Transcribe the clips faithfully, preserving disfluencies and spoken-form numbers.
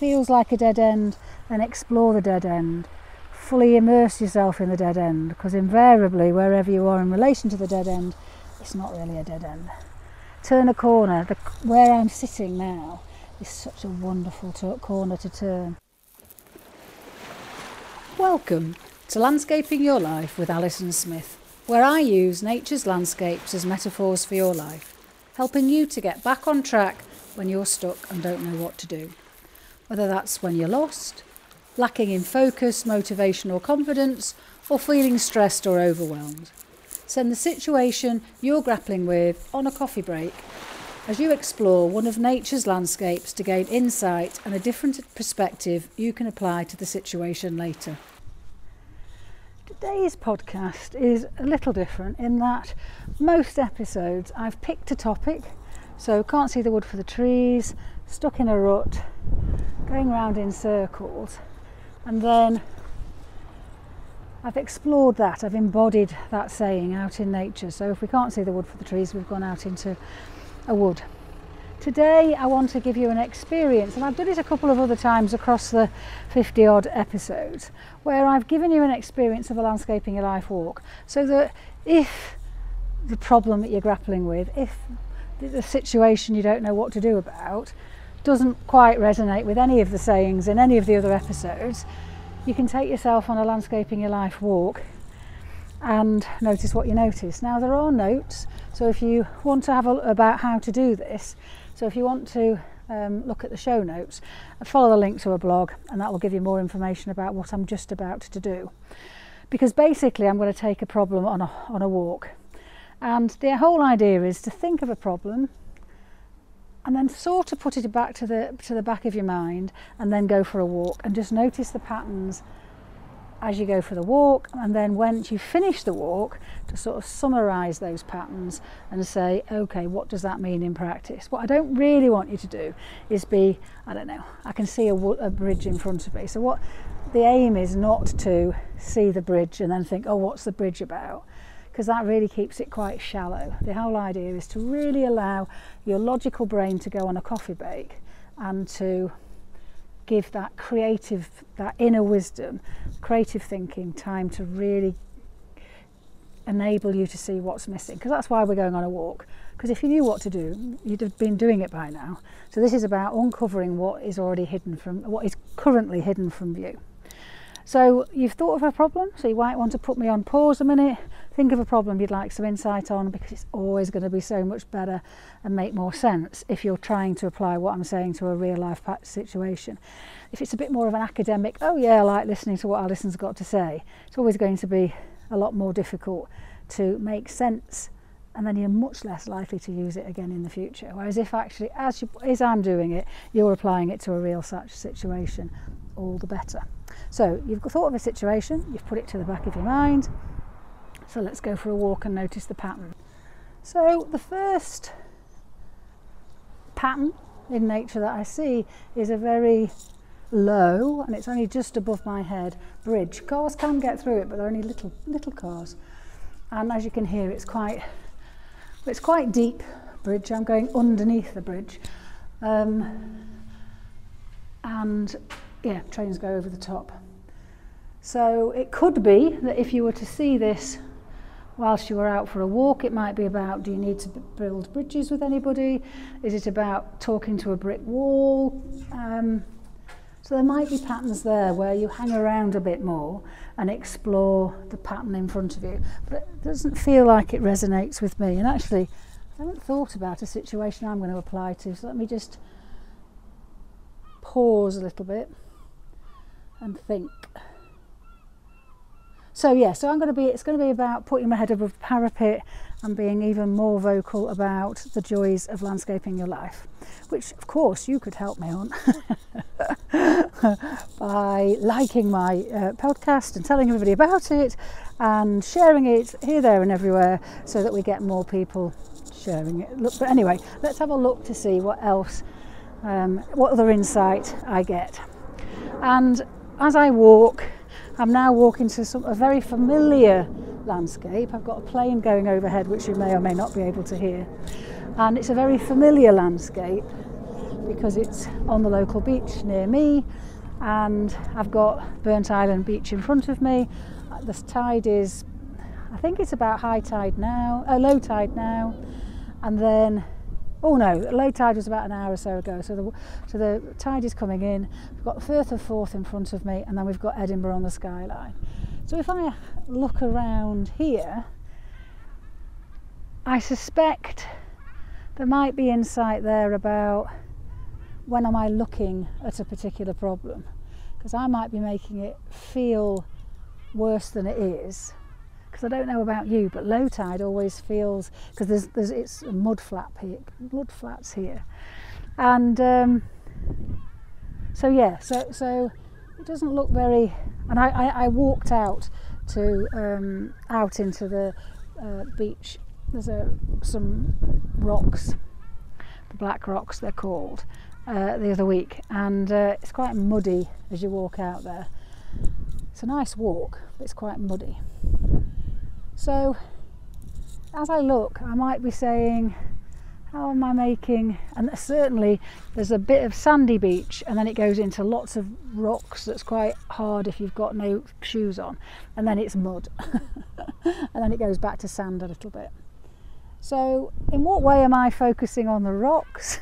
feels like a dead end, then explore the dead end. Fully immerse yourself in the dead end, because invariably wherever you are in relation to the dead end, it's not really a dead end. Turn a corner. The, where I'm sitting now is such a wonderful t- corner to turn. Welcome to Landscaping Your Life with Alison Smith, where I use nature's landscapes as metaphors for your life, helping you to get back on track when you're stuck and don't know what to do. Whether that's when you're lost, lacking in focus, motivation or confidence, or feeling stressed or overwhelmed. Send the situation you're grappling with on a coffee break as you explore one of nature's landscapes to gain insight and a different perspective you can apply to the situation later. Today's podcast is a little different in that most episodes I've picked a topic, so can't see the wood for the trees, stuck in a rut, going round in circles, and then I've explored that, I've embodied that saying out in nature. So if we can't see the wood for the trees, we've gone out into a wood. Today I want to give you an experience, and I've done it a couple of other times across the fifty odd episodes, where I've given you an experience of a Landscaping Your Life walk, so that if the problem that you're grappling with, if the situation you don't know what to do about doesn't quite resonate with any of the sayings in any of the other episodes, you can take yourself on a Landscaping Your Life walk and notice what you notice. Now there are notes, so if you want to have a look about how to do this, so if you want to um, look at the show notes, follow the link to a blog, and that will give you more information about what I'm just about to do. Because basically I'm going to take a problem on a, on a walk, and the whole idea is to think of a problem and then sort of put it back to the to the back of your mind, and then go for a walk and just notice the patterns as you go for the walk, and then once you finish the walk, to sort of summarise those patterns and say, okay, what does that mean in practice? What I don't really want you to do is be, I don't know, I can see a, a bridge in front of me, so what the aim is not to see the bridge and then think, oh, what's the bridge about? Because that really keeps it quite shallow. The whole idea is to really allow your logical brain to go on a coffee break and to give that creative, that inner wisdom, creative thinking time to really enable you to see what's missing. Because that's why we're going on a walk. Because if you knew what to do, you'd have been doing it by now. So this is about uncovering what is already hidden from, what is currently hidden from view. So you've thought of a problem, so you might want to put me on pause a minute, think of a problem you'd like some insight on, because it's always going to be so much better and make more sense if you're trying to apply what I'm saying to a real life situation. If it's a bit more of an academic, oh yeah, I like listening to what Alison's got to say, it's always going to be a lot more difficult to make sense, and then you're much less likely to use it again in the future. Whereas if actually, as, you, as I'm doing it, you're applying it to a real such situation, all the better. So you've thought of a situation, you've put it to the back of your mind, so let's go for a walk and notice the pattern. So the first pattern in nature that I see is a very low, and it's only just above my head, bridge. Cars can get through it, but they're only little little cars. And as you can hear, it's quite it's quite deep bridge. I'm going underneath the bridge. Um, and yeah, trains go over the top. So it could be that if you were to see this whilst you were out for a walk, it might be about, do you need to build bridges with anybody? Is it about talking to a brick wall? Um, so there might be patterns there where you hang around a bit more and explore the pattern in front of you. But it doesn't feel like it resonates with me. And actually, I haven't thought about a situation I'm going to apply to. So let me just pause a little bit and think. So yeah, so I'm going to be, it's going to be about putting my head above the parapet and being even more vocal about the joys of landscaping your life, which of course you could help me on by liking my uh, podcast and telling everybody about it and sharing it here, there and everywhere, so that we get more people sharing it. Look, but anyway, let's have a look to see what else, um, what other insight I get. And as I walk, I'm now walking to some, a very familiar landscape. I've got a plane going overhead, which you may or may not be able to hear. And it's a very familiar landscape. because it's on the local beach near me, and I've got Burnt Island Beach in front of me. The tide is, I think it's about high tide now, uh, low tide now, and then, oh no, low tide was about an hour or so ago, so the, so the tide is coming in. We've got Firth of Forth in front of me, and then we've got Edinburgh on the skyline. So if I look around here, I suspect there might be insight there about when am I looking at a particular problem, because I might be making it feel worse than it is, because I don't know about you, but low tide always feels, because there's, there's it's a mud flap here, mud flats here, and um, so yeah, so so it doesn't look very. And I, I, I walked out to um, out into the uh, beach. There's a, some rocks, the black rocks they're called, uh, the other week, and uh, it's quite muddy as you walk out there. It's a nice walk, but it's quite muddy. So as I look, I might be saying, how am I making, and certainly there's a bit of sandy beach, and then it goes into lots of rocks that's quite hard if you've got no shoes on, and then it's mud and then it goes back to sand a little bit. So in what way am I focusing on the rocks?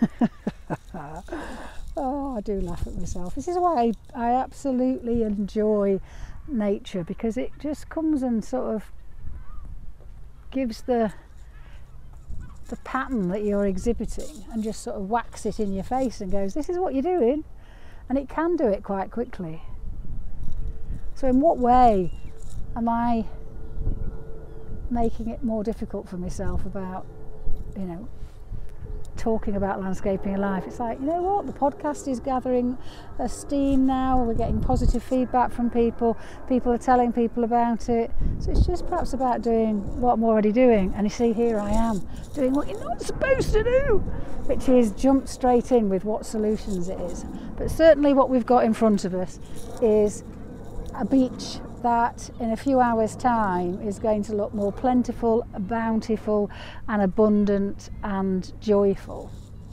Oh, I do laugh at myself. This is why I, I absolutely enjoy nature, because it just comes and sort of gives the the pattern that you're exhibiting and just sort of whacks it in your face and goes, this is what you're doing, and it can do it quite quickly. So in what way am I making it more difficult for myself about, you know, talking about landscaping and life? It's like, you know what, the podcast is gathering a steam now, we're getting positive feedback from people, people are telling people about it, so it's just perhaps about doing what I'm already doing. And you see, here I am doing what you're not supposed to do, which is jump straight in with what solutions it is. But certainly what we've got in front of us is a beach that in a few hours' time is going to look more plentiful, bountiful and abundant and joyful.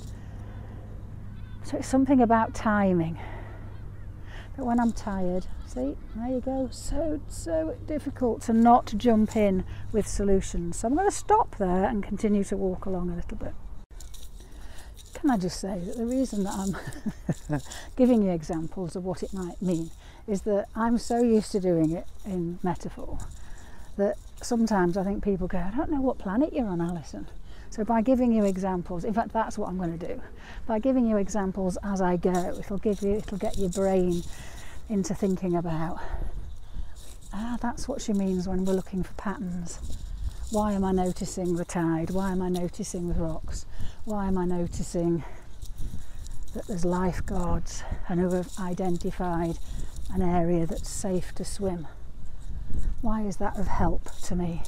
So it's something about timing, that when I'm tired, see, there you go, so so difficult to not jump in with solutions. So I'm going to stop there and continue to walk along a little bit. Can I just say that the reason that I'm giving you examples of what it might mean is that I'm so used to doing it in metaphor that sometimes I think people go, I don't know what planet you're on, Alison. So by giving you examples, in fact that's what I'm going to do, by giving you examples as I go, it'll give you, it'll get your brain into thinking about, ah, that's what she means when we're looking for patterns. Why am I noticing the tide? Why am I noticing the rocks? Why am I noticing that there's lifeguards and who have identified an area that's safe to swim? Why is that of help to me?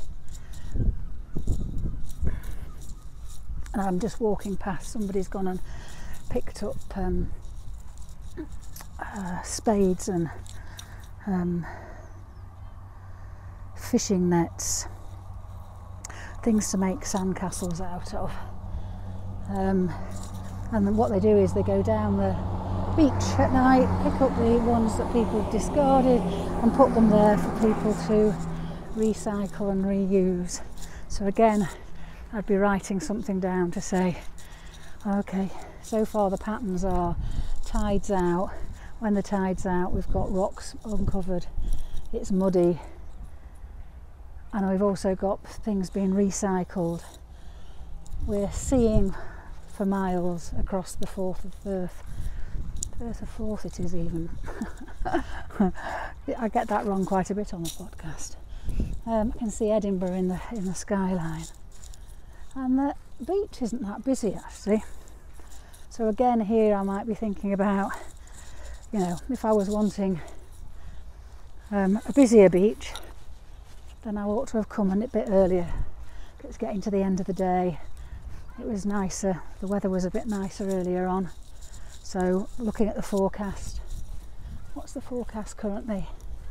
And I'm just walking past, somebody's gone and picked up um, uh, spades and um, fishing nets, things to make sandcastles out of. Um, and then what they do is they go down the beach at night, pick up the ones that people have discarded and put them there for people to recycle and reuse. So again, I'd be writing something down to say, okay, so far the patterns are tides out. When the tide's out, we've got rocks uncovered, it's muddy, and we've also got things being recycled. We're seeing for miles across the Forth of Firth. Firth of Forth it is even. I get that wrong quite a bit on the podcast. Um, I can see Edinburgh in the in the skyline, and the beach isn't that busy actually. So again, here I might be thinking about, you know, if I was wanting um, a busier beach, then I ought to have come a bit earlier. It's getting to the end of the day. It was nicer, the weather was a bit nicer earlier on. So looking at the forecast, what's the forecast currently?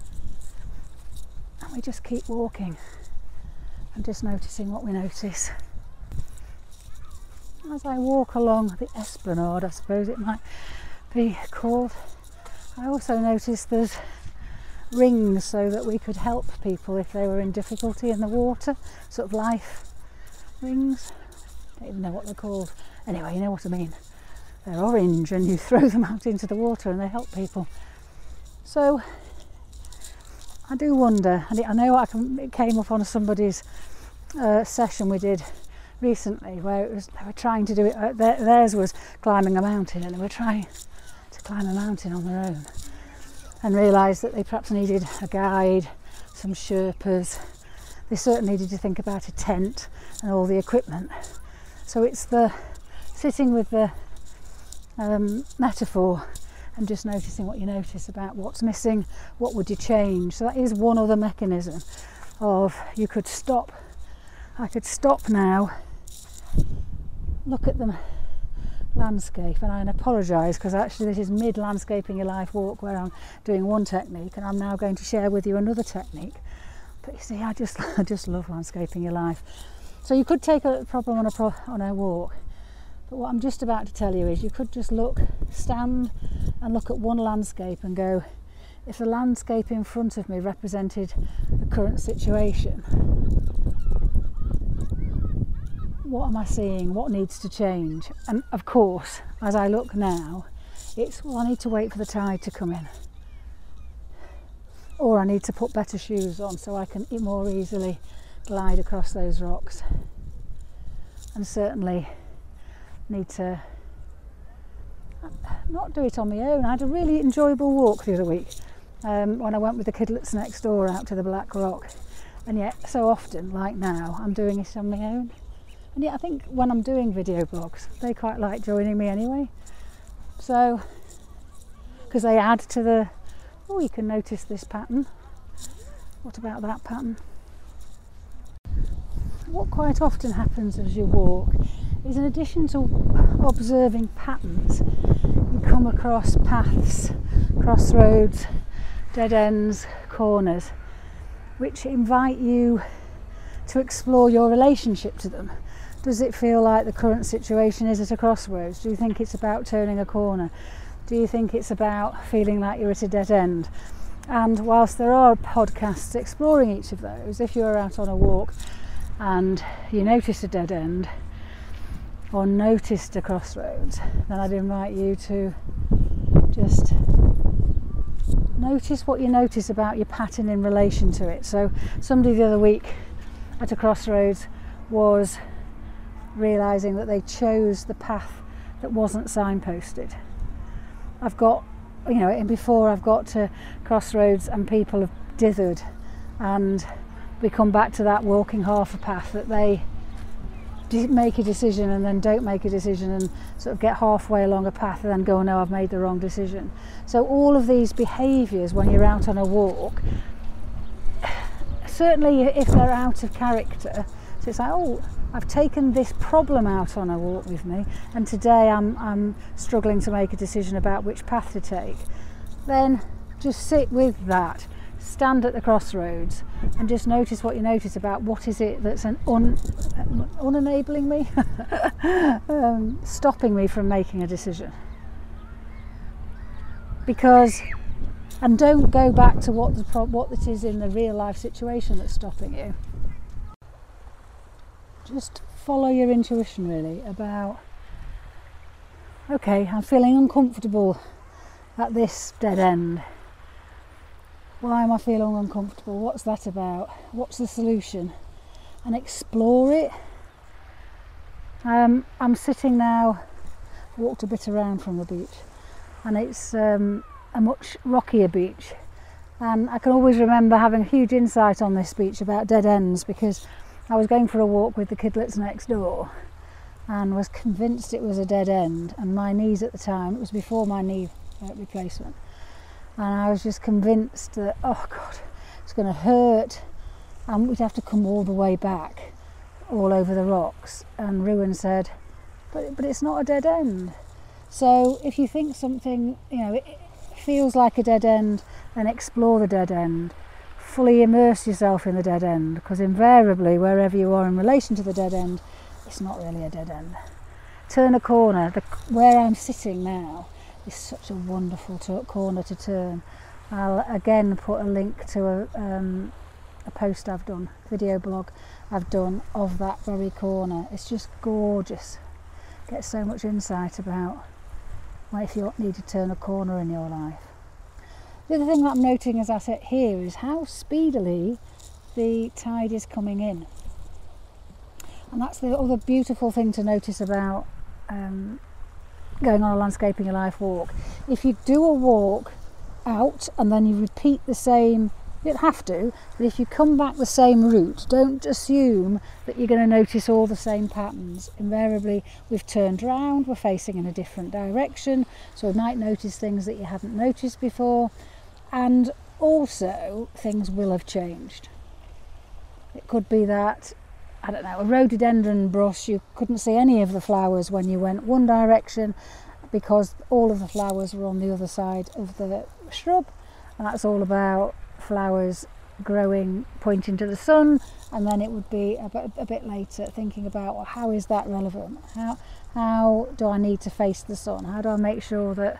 And we just keep walking and just noticing what we notice. as I walk along the esplanade, I suppose it might be called, I also noticed there's rings so that we could help people if they were in difficulty in the water, sort of life rings. I don't even know what they're called. Anyway, you know what I mean. They're orange and you throw them out into the water and they help people. So I do wonder, and I know I can, it came up on somebody's uh, session we did recently where it was, they were trying to do it, uh, their, theirs was climbing a mountain, and they were trying to climb a mountain on their own and realised that they perhaps needed a guide, some Sherpas. They certainly needed to think about a tent and all the equipment. So it's the sitting with the um, metaphor and just noticing what you notice about what's missing, what would you change. So that is one other mechanism of, you could stop, I could stop now, look at the landscape, and I apologise because actually this is mid landscaping your life walk where I'm doing one technique and I'm now going to share with you another technique. But you see, I just I just love landscaping your life. So you could take a problem on a pro, on a walk, but what I'm just about to tell you is you could just look, stand and look at one landscape and go, if the landscape in front of me represented the current situation, what am I seeing? What needs to change? And of course, as I look now, it's, well, I need to wait for the tide to come in. Or I need to put better shoes on so I can more easily glide across those rocks. And certainly need to not do it on my own. I had a really enjoyable walk the other week um, when I went with the kidlets next door out to the Black Rock. And yet, so often, like now, I'm doing it on my own. And yet I think when I'm doing video blogs, they quite like joining me anyway. So, because they add to the, oh, you can notice this pattern. What about that pattern? What quite often happens as you walk is, in addition to observing patterns, you come across paths, crossroads, dead ends, corners, which invite you to explore your relationship to them. Does it feel like the current situation is at a crossroads? Do you think it's about turning a corner? Do you think it's about feeling like you're at a dead end? And whilst there are podcasts exploring each of those, if you're out on a walk and you notice a dead end or noticed a crossroads, then I'd invite you to just notice what you notice about your pattern in relation to it. So somebody the other week at a crossroads was realising that they chose the path that wasn't signposted. I've got, you know, and before I've got to crossroads and people have dithered, and we come back to that walking half a path that they make a decision and then don't make a decision and sort of get halfway along a path and then go, no, I've made the wrong decision. So all of these behaviours when you're out on a walk, certainly if they're out of character, so it's like, oh, I've taken this problem out on a walk with me and today I'm, I'm struggling to make a decision about which path to take, then just sit with that, stand at the crossroads and just notice what you notice about what is it that's an un, unenabling me, um, stopping me from making a decision. Because, and don't go back to what the pro- what it is in the real life situation that's stopping you. Just follow your intuition really about, okay, I'm feeling uncomfortable at this dead end. Why am I feeling uncomfortable? What's that about? What's the solution? And explore it. Um, I'm sitting now, walked a bit around from the beach, and it's um, a much rockier beach. And I can always remember having a huge insight on this beach about dead ends, because I was going for a walk with the kidlets next door and was convinced it was a dead end, and my knees at the time, it was before my knee uh, replacement, and I was just convinced that, oh God, it's going to hurt and we'd have to come all the way back all over the rocks. And Ruin said, but, but it's not a dead end. So if you think something, you know, it feels like a dead end, then explore the dead end. Fully immerse yourself in the dead end, because invariably wherever you are in relation to the dead end, it's not really a dead end. turn a corner, the, where I'm sitting now is such a wonderful t- corner to turn. I'll again put a link to a, um, a post I've done, video blog I've done of that very corner. It's just gorgeous. Get so much insight about what if you need to turn a corner in your life. The other thing that I'm noting as I sit here is how speedily the tide is coming in. And that's the other beautiful thing to notice about um, going on a Landscaping Your Life walk. If you do a walk out and then you repeat the same, you don't have to, but if you come back the same route, don't assume that you're going to notice all the same patterns. Invariably, we've turned round, we're facing in a different direction, so we might notice things that you hadn't noticed before, and also things will have changed. It could be that, I don't know, a rhododendron brush, you couldn't see any of the flowers when you went one direction because all of the flowers were on the other side of the shrub, and that's all about flowers growing, pointing to the sun. And then it would be a bit, a bit later thinking about, well, how is that relevant? How, how do I need to face the sun? How do I make sure that,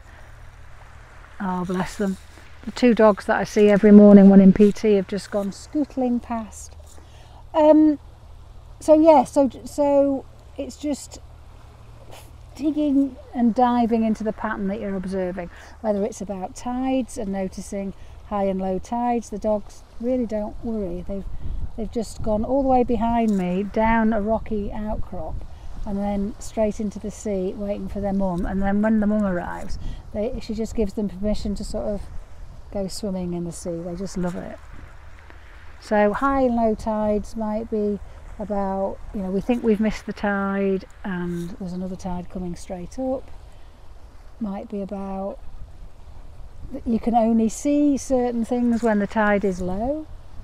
oh bless them, the two dogs that I see every morning when in P T have just gone scootling past. Um, so yeah, so so it's just digging and diving into the pattern that you're observing, whether it's about tides and noticing high and low tides. The dogs really don't worry. They've they've just gone all the way behind me down a rocky outcrop and then straight into the sea waiting for their mum, and then when the mum arrives they, she just gives them permission to sort of go swimming in the sea. They just love it. So high and low tides might be about, you know, we think we've missed the tide and there's another tide coming straight up. Might be about that you can only see certain things when the tide is low,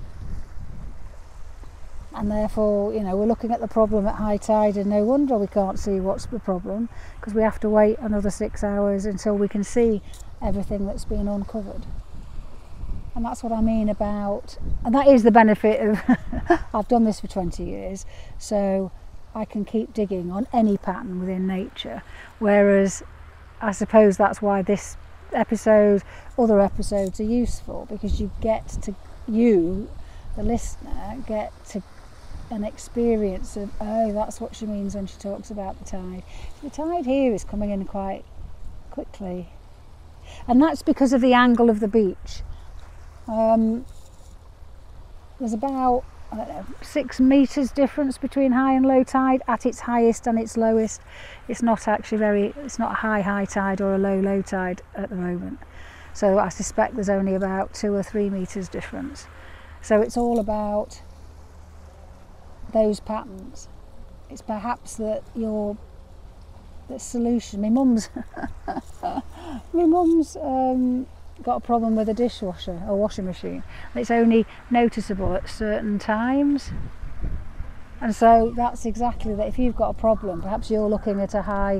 and therefore, you know, we're looking at the problem at high tide and no wonder we can't see what's the problem, because we have to wait another six hours until we can see everything that's been uncovered. And that's what I mean about, and that is the benefit of I've done this for twenty years, so I can keep digging on any pattern within nature, whereas I suppose that's why this episode, other episodes are useful, because you get to, you, the listener, get to an experience of, oh, that's what she means when she talks about the tide. The tide here is coming in quite quickly, and that's because of the angle of the beach. Um, there's about, I don't know, six metres difference between high and low tide at its highest and its lowest. It's not actually very, it's not a high high tide or a low low tide at the moment. So I suspect there's only about two or three metres difference. So it's all about those patterns. It's perhaps that your the solution, my mum's, my mum's um, got a problem with a dishwasher or washing machine. It's only noticeable at certain times, and so that's exactly that. If you've got a problem, perhaps you're looking at a high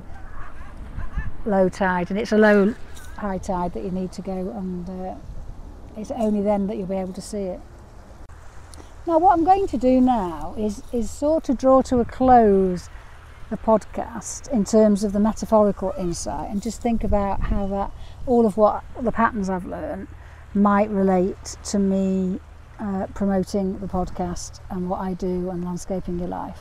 low tide and it's a low high tide that you need to go, and uh, it's only then that you'll be able to see it. Now what I'm going to do now is is sort of draw to a close the podcast in terms of the metaphorical insight, and just think about how that, all of what the patterns I've learned might relate to me uh, promoting the podcast and what I do and Landscaping Your Life.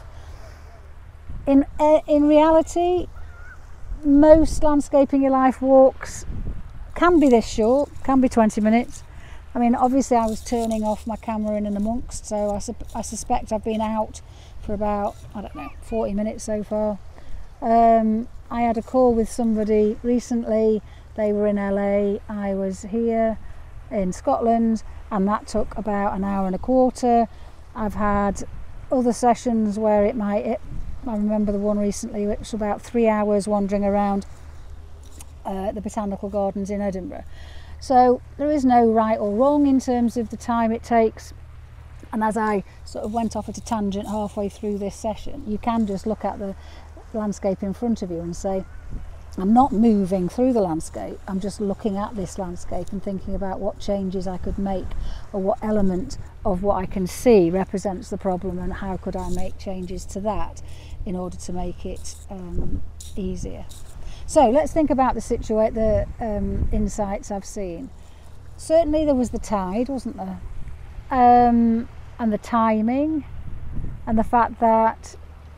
In uh, in reality, most Landscaping Your Life walks can be this short, can be twenty minutes. I mean, obviously I was turning off my camera in and amongst, so I, su- I suspect I've been out for about, I don't know, forty minutes so far. Um, I had a call with somebody recently. They were in L A, I was here in Scotland, and that took about an hour and a quarter. I've had other sessions where it might, it, I remember the one recently, which was about three hours wandering around uh, the Botanical Gardens in Edinburgh. So there is no right or wrong in terms of the time it takes. And as I sort of went off at a tangent halfway through this session, you can just look at the landscape in front of you and say, I'm not moving through the landscape, I'm just looking at this landscape and thinking about what changes I could make, or what element of what I can see represents the problem, and how could I make changes to that in order to make it um, easier. So let's think about the situa- the um, insights I've seen. Certainly there was the tide, wasn't there? Um, and the timing, and the fact that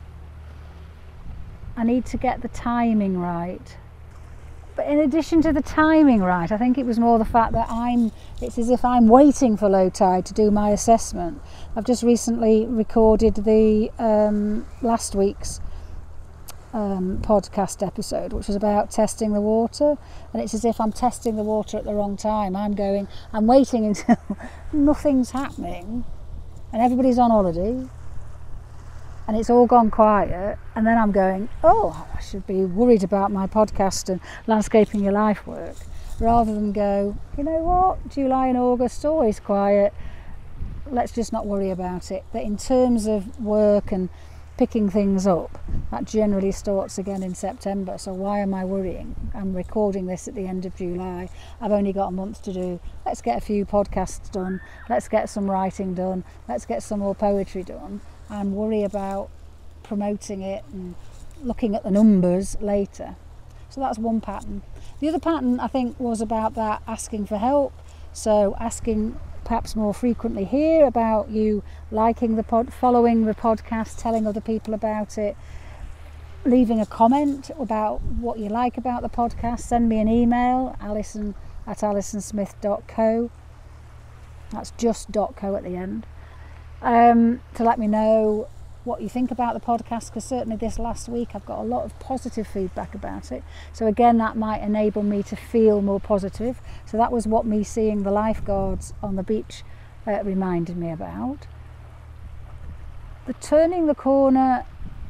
I need to get the timing right. But in addition to the timing right, I think it was more the fact that I'm, it's as if I'm waiting for low tide to do my assessment. I've just recently recorded the um, last week's um, podcast episode, which was about testing the water, and it's as if I'm testing the water at the wrong time. I'm going, I'm waiting until nothing's happening and everybody's on holiday and it's all gone quiet, and then I'm going, oh, I should be worried about my podcast and landscaping your life work, rather than go, you know what, July and August, always quiet, let's just not worry about it. But in terms of work and picking things up, that generally starts again in September, so why am I worrying? I'm recording this at the end of July, I've only got a month to do. Let's get a few podcasts done, let's get some writing done, let's get some more poetry done, and worry about promoting it and looking at the numbers later. So that's one pattern. The other pattern, I think, was about that asking for help. So asking perhaps more frequently here about you liking the pod, following the podcast, telling other people about it, leaving a comment about what you like about the podcast. Send me an email, alison at alisonsmith dot co. That's just .co at the end. Um, to let me know what you think about the podcast, because certainly this last week I've got a lot of positive feedback about it, so again that might enable me to feel more positive. So that was what me seeing the lifeguards on the beach uh, reminded me about. The turning the corner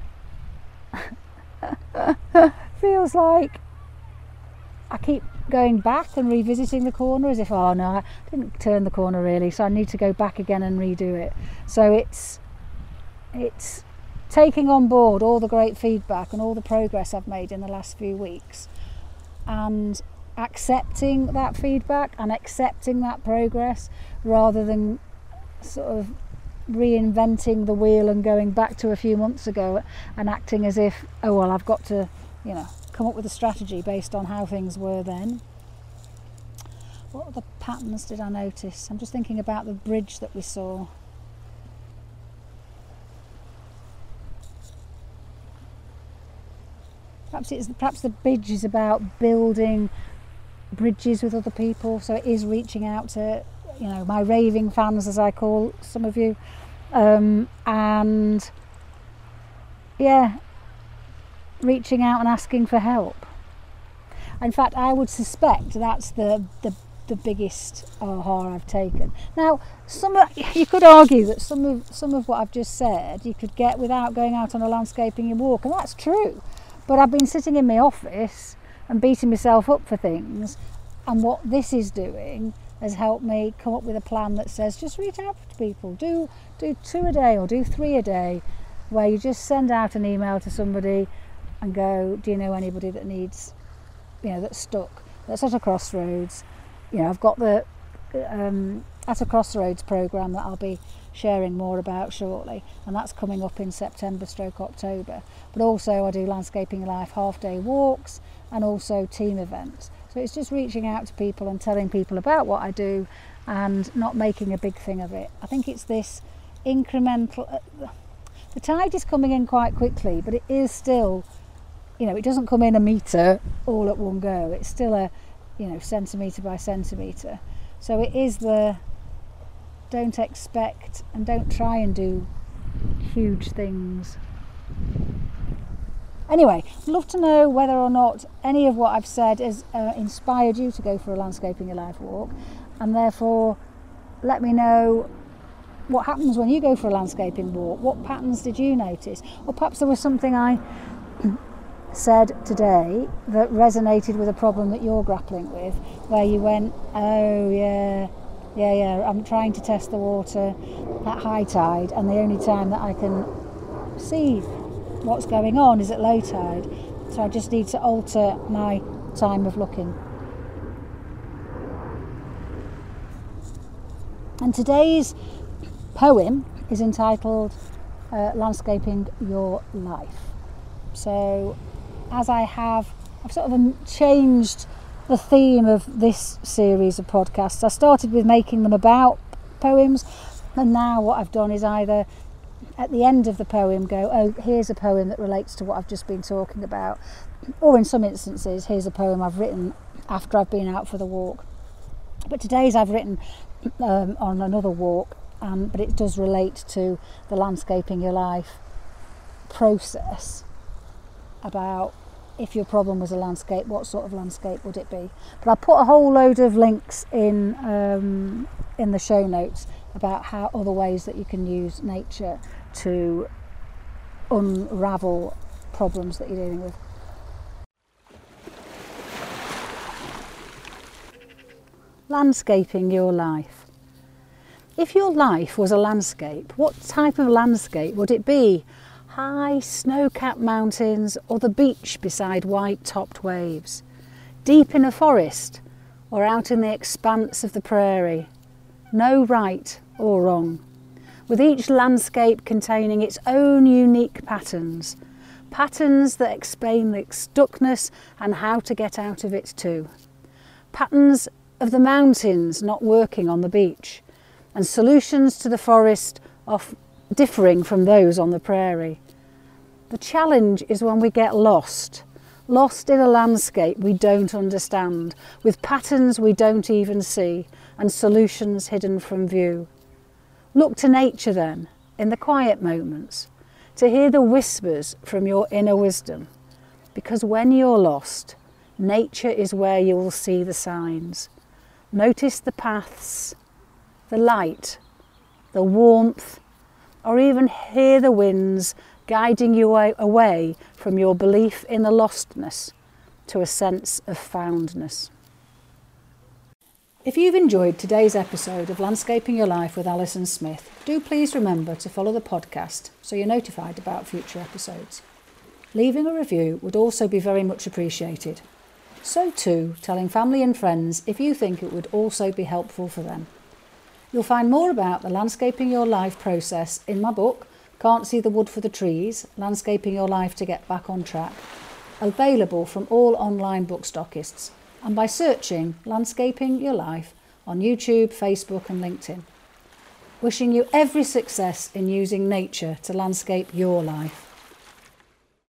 feels like I keep going back and revisiting the corner as if, oh no, I didn't turn the corner really, so I need to go back again and redo it. So it's it's taking on board all the great feedback and all the progress I've made in the last few weeks, and accepting that feedback and accepting that progress, rather than sort of reinventing the wheel and going back to a few months ago and acting as if, oh well, I've got to, you know, come up with a strategy based on how things were then. What other patterns did I notice? I'm just thinking about the bridge that we saw. Perhaps it's perhaps the bridge is about building bridges with other people, so it is reaching out to, you know, my raving fans, as I call some of you, um, and yeah, reaching out and asking for help. In fact, I would suspect that's the the, the biggest aha I've taken. Now, some of, you could argue that some of some of what I've just said you could get without going out on a landscaping walk, and that's true. But I've been sitting in my office and beating myself up for things, and what this is doing has helped me come up with a plan that says just reach out to people, do do two a day or do three a day, where you just send out an email to somebody and go, do you know anybody that needs, you know, that's stuck, that's at a crossroads. You know, I've got the um, At a Crossroads programme that I'll be sharing more about shortly, and that's coming up in September stroke October. But also I do Landscaping Life half day walks and also team events. So it's just reaching out to people and telling people about what I do and not making a big thing of it. I think it's this incremental, uh, the tide is coming in quite quickly, but it is still, you know, it doesn't come in a metre all at one go. It's still a, you know, centimetre by centimetre. So it is the don't expect and don't try and do huge things. Anyway, I'd love to know whether or not any of what I've said has uh, inspired you to go for a Landscaping Your Life walk, and therefore let me know what happens when you go for a landscaping walk. What patterns did you notice? Or perhaps there was something I said today that resonated with a problem that you're grappling with, where you went, oh yeah, yeah, yeah, I'm trying to test the water at high tide, and the only time that I can see what's going on is at low tide. so I just need to alter my time of looking. And today's poem is entitled uh, Landscaping Your Life. So as I have, I've sort of changed the theme of this series of podcasts. I started with making them about poems, and now what I've done is either at the end of the poem go, oh, here's a poem that relates to what I've just been talking about, or in some instances, here's a poem I've written after I've been out for the walk. But today's I've written um, on another walk, um, but it does relate to the Landscaping Your Life process, about if your problem was a landscape, what sort of landscape would it be? But I'll put a whole load of links in um, in the show notes about how other ways that you can use nature to unravel problems that you're dealing with. Landscaping your life. If your life was a landscape, what type of landscape would it be? High snow-capped mountains, or the beach beside white-topped waves? Deep in a forest, or out in the expanse of the prairie? No right or wrong, with each landscape containing its own unique patterns, patterns that explain the stuckness and how to get out of it too. Patterns of the mountains not working on the beach, and solutions to the forest of differing from those on the prairie. The challenge is when we get lost, lost in a landscape we don't understand, with patterns we don't even see, and solutions hidden from view. Look to nature then, in the quiet moments, to hear the whispers from your inner wisdom, because when you're lost, nature is where you will see the signs. Notice the paths, the light, the warmth, or even hear the winds guiding you away from your belief in the lostness to a sense of foundness. If you've enjoyed today's episode of Landscaping Your Life with Alison Smith, do please remember to follow the podcast so you're notified about future episodes. Leaving a review would also be very much appreciated. So too, telling family and friends if you think it would also be helpful for them. You'll find more about the Landscaping Your Life process in my book, Can't See the Wood for the Trees, Landscaping Your Life to Get Back on Track, available from all online bookstockists, and by searching Landscaping Your Life on YouTube, Facebook and LinkedIn. Wishing you every success in using nature to landscape your life.